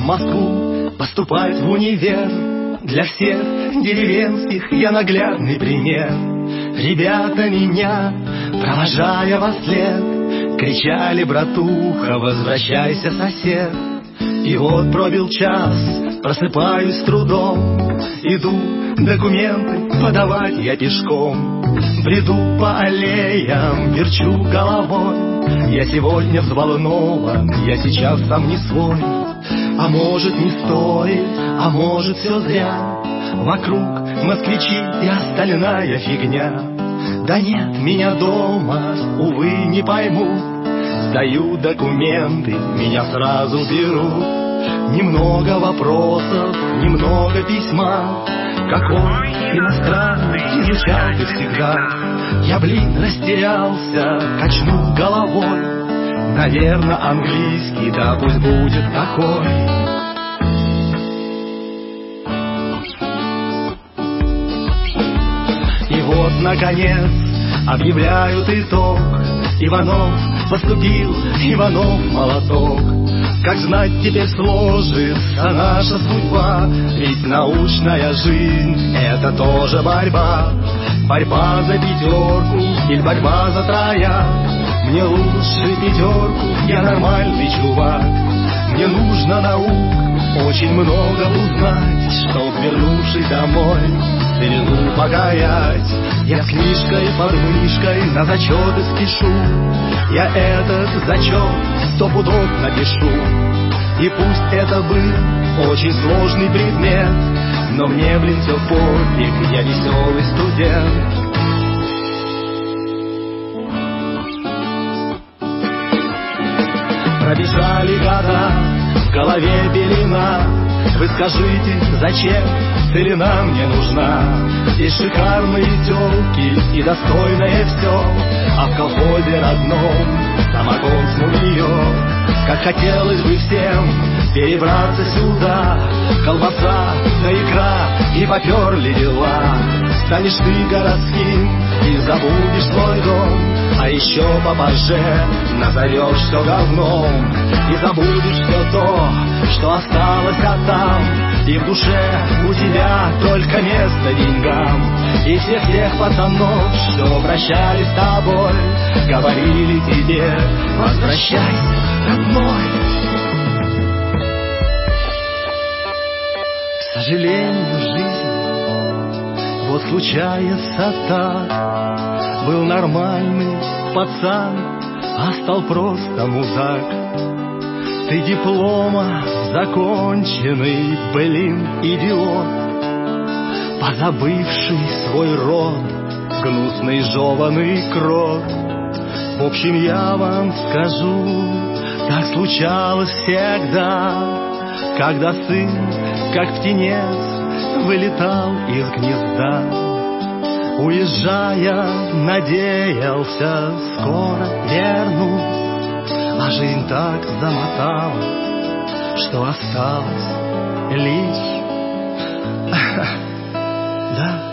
Москву поступать в универ. Для всех деревенских я наглядный пример. Ребята меня, провожая во след, кричали: братуха, возвращайся, сосед. И вот пробил час, просыпаюсь с трудом, иду документы подавать я пешком. Бреду по аллеям, верчу головой. Я сегодня взволнован, я сейчас сам не свой. А может, не стоит, а может, все зря. Вокруг москвичи и остальная фигня. Да нет меня дома, увы, не поймут. Сдаю документы, меня сразу берут. Немного вопросов, немного письма. Какой иностранный изучал ты всегда? Я, растерялся, качнул головой. Наверно, английский, да пусть будет такой. И вот, наконец, объявляют итог. Иванов поступил, Иванов молоток. Как знать, теперь сложится наша судьба. Ведь научная жизнь — это тоже борьба. Борьба за пятерку или борьба за трояк. Мне лучше пятерку, я нормальный чувак. Мне нужно наук очень много узнать, чтоб, вернувшись домой, старину покаять. Я с книжкой под мышкой на зачеты спешу. Я этот зачет 100 пудов напишу. И пусть это был очень сложный предмет, но мне, все пофиг, я веселый студент. Пробежали года, в голове пелена. Вы скажите, зачем целина мне нужна? Здесь шикарные тёлки и достойное все, а в колхозе родном самогон с мумиё. Как хотелось бы всем перебраться сюда. Колбаса да икра, и поперли дела. Станешь ты городским и забудешь твой дом. А еще попозже назовешь все говном. И забудешь все то, что осталось там. И в душе у тебя только место деньгам. И всех тех пацанов, что прощались с тобой, говорили тебе: возвращайся, родной. К сожалению, жизнь вот случается так. Был нормальный пацан, а стал просто мудак. Ты диплома законченный, идиот, позабывший свой род, гнусный жеваный крот. В общем, я вам скажу, так случалось всегда, когда сын, как птенец, вылетал из гнезда. Уезжая, надеялся скоро вернусь, а жизнь так замотала, что осталось лишь да,